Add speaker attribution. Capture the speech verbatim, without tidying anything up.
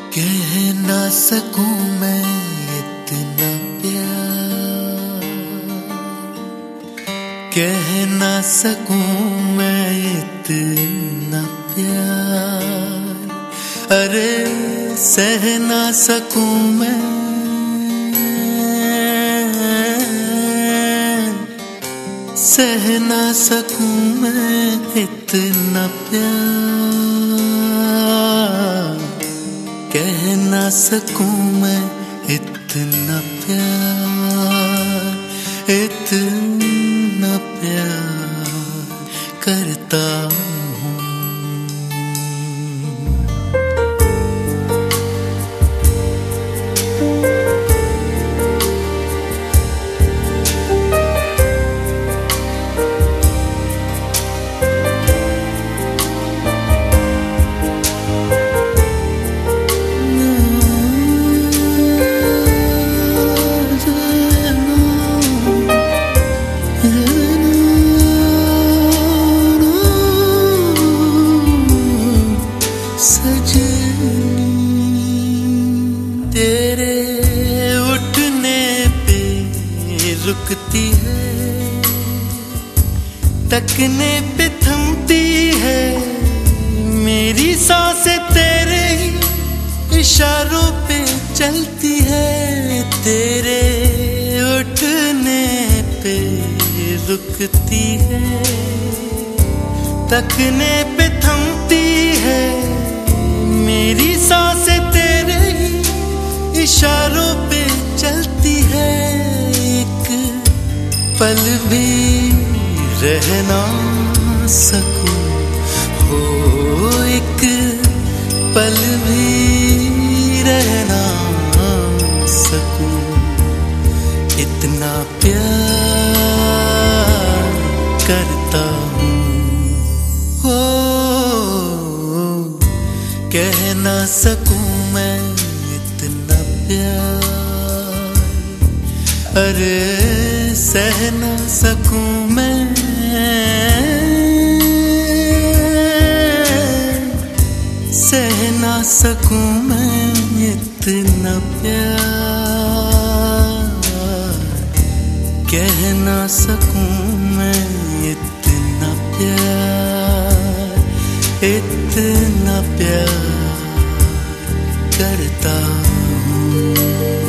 Speaker 1: कह ना सकूं मैं इतना प्यार, कह ना सकूं मैं इतना प्यार, अरे सह ना सकूं मैं, सह ना सकूं मैं इतना प्यार, कह ना सकूं मैं इतना प्यार, इतना प्यार करता हूँ। तेरे उठने पे रुकती है, तकने पे थमती है, मेरी सांसें तेरे ही इशारों पे चलती है। तेरे उठने पे रुकती है, तकने पे थमती है, मेरी सांसें तेरे ही इशारों पे चलती है। एक पल भी रह ना सकूं, हो एक पल भी रह ना सकूं, इतना प्यार करता हूँ। हो कह ना सकूं मैं इतना प्यार, अरे सह ना सकूं मैं, सह ना सकूं मैं इतना प्यार, कह ना सकूं मैं इतना प्यार, इतना प्यार करता हूँ।